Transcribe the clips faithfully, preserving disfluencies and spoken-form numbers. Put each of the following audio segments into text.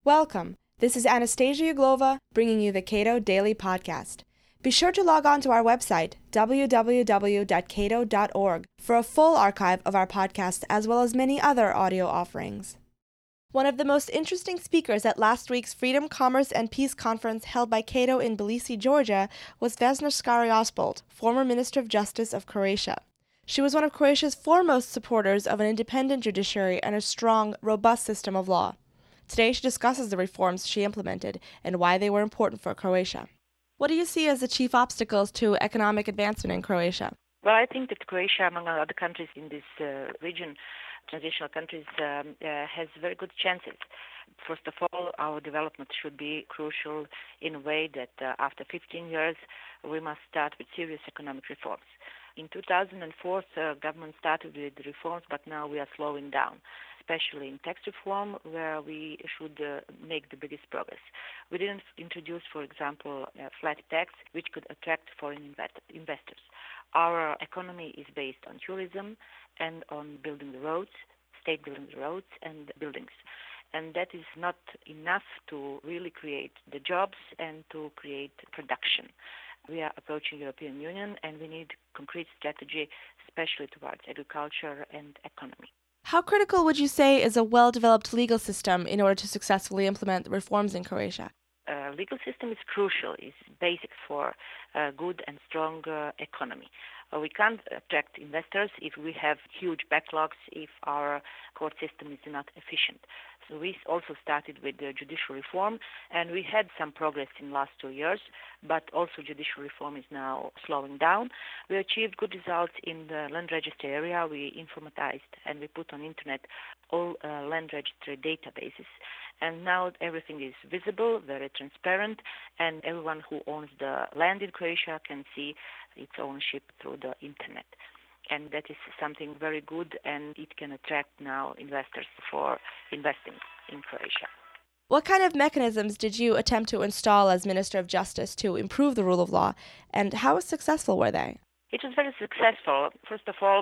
Welcome. This is Anastasia Uglova bringing you the Cato Daily Podcast. Be sure to log on to our website, w w w dot cato dot org, for a full archive of our podcast as well as many other audio offerings. One of the most interesting speakers at last week's Freedom, Commerce, and Peace Conference held by Cato in Tbilisi, Georgia, was Vesna Skari-Osvald, former Minister of Justice of Croatia. She was one of Croatia's foremost supporters of an independent judiciary and a strong, robust system of law. Today she discusses the reforms she implemented and why they were important for Croatia. What do you see as the chief obstacles to economic advancement in Croatia? Well, I think that Croatia, among other countries in this uh, region, transitional countries, um, uh, has very good chances. First of all, our development should be crucial in a way that uh, after fifteen years, we must start with serious economic reforms. In two thousand four, the government started with reforms, but now we are slowing down, especially in tax reform, where we should uh, make the biggest progress. We didn't introduce, for example, a flat tax, which could attract foreign invest- investors. Our economy is based on tourism and on building the roads, state building the roads and buildings. And that is not enough to really create the jobs and to create production. We are approaching European Union and we need concrete strategy, especially towards agriculture and economy. How critical would you say is a well-developed legal system in order to successfully implement reforms in Croatia? Uh, legal system is crucial, is basic for a good and strong uh, economy. Uh, we can't attract investors if we have huge backlogs, if our court system is not efficient. So we also started with the judicial reform, and we had some progress in the last two years, but also judicial reform is now slowing down. We achieved good results in the land registry area. We informatized and we put on internet all uh, land registry databases. And now everything is visible, very transparent, and everyone who owns the land in Croatia can see its ownership through the internet. And that is something very good, and it can attract now investors for investing in Croatia. What kind of mechanisms did you attempt to install as Minister of Justice to improve the rule of law, and how successful were they? It was very successful. First of all,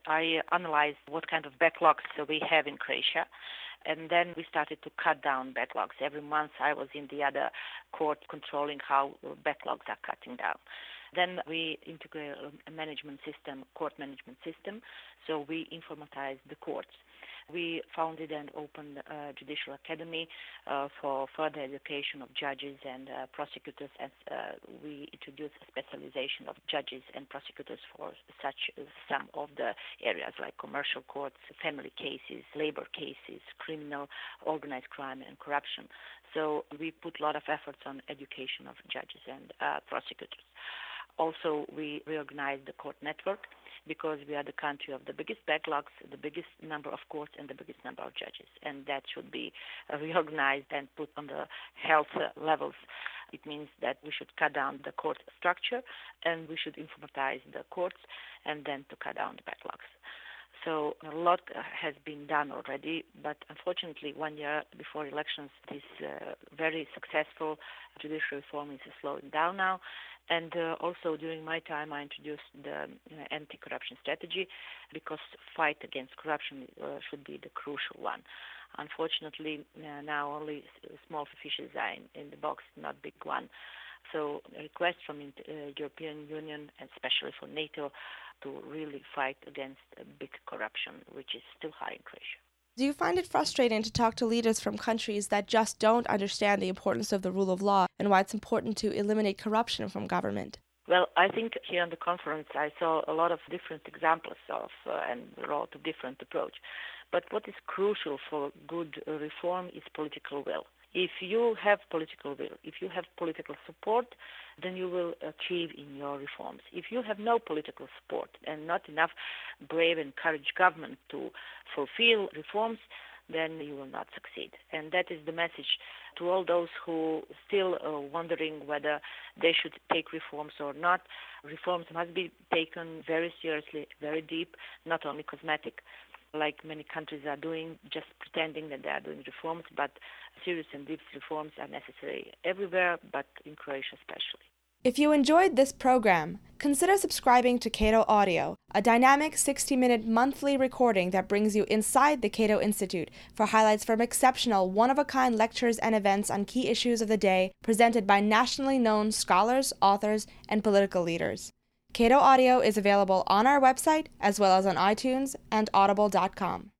I analyzed what kind of backlogs we have in Croatia, and then we started to cut down backlogs. Every month I was in the other court controlling how backlogs are cutting down. Then we integrate a management system, court management system, so we informatized the courts. We founded and opened a judicial academy uh, for further education of judges and uh, prosecutors, and uh, we introduced a specialization of judges and prosecutors for such uh, some of the areas like commercial courts, family cases, labor cases, criminal, organized crime and corruption. So we put a lot of efforts on education of judges and uh, prosecutors. Also, we reorganized the court network because we are the country of the biggest backlogs, the biggest number of courts, and the biggest number of judges. And that should be reorganized and put on the health levels. It means that we should cut down the court structure and we should informatize the courts and then to cut down the backlogs. So a lot has been done already, but unfortunately one year before elections, this uh, very successful judicial reform is slowing down now. And uh, also during my time, I introduced the uh, anti-corruption strategy because fight against corruption uh, should be the crucial one. Unfortunately, uh, now only small fishes are in, in the box, not big one. So a request from the uh, European Union, and especially for NATO, to really fight against uh, big corruption, which is still high in Croatia. Do you find it frustrating to talk to leaders from countries that just don't understand the importance of the rule of law and why it's important to eliminate corruption from government? Well, I think here on the conference I saw a lot of different examples of uh, and a lot of different approach. But what is crucial for good uh, reform is political will. If you have political will, if you have political support, then you will achieve in your reforms. If you have no political support and not enough brave and courage government to fulfill reforms, then you will not succeed. And that is the message to all those who still are wondering whether they should take reforms or not. Reforms must be taken very seriously, very deep, not only cosmetic, like many countries are doing, just pretending that they are doing reforms, but serious and deep reforms are necessary everywhere, but in Croatia especially. If you enjoyed this program, consider subscribing to Cato Audio, a dynamic sixty-minute monthly recording that brings you inside the Cato Institute for highlights from exceptional, one-of-a-kind lectures and events on key issues of the day presented by nationally known scholars, authors, and political leaders. Cato Audio is available on our website as well as on iTunes and audible dot com.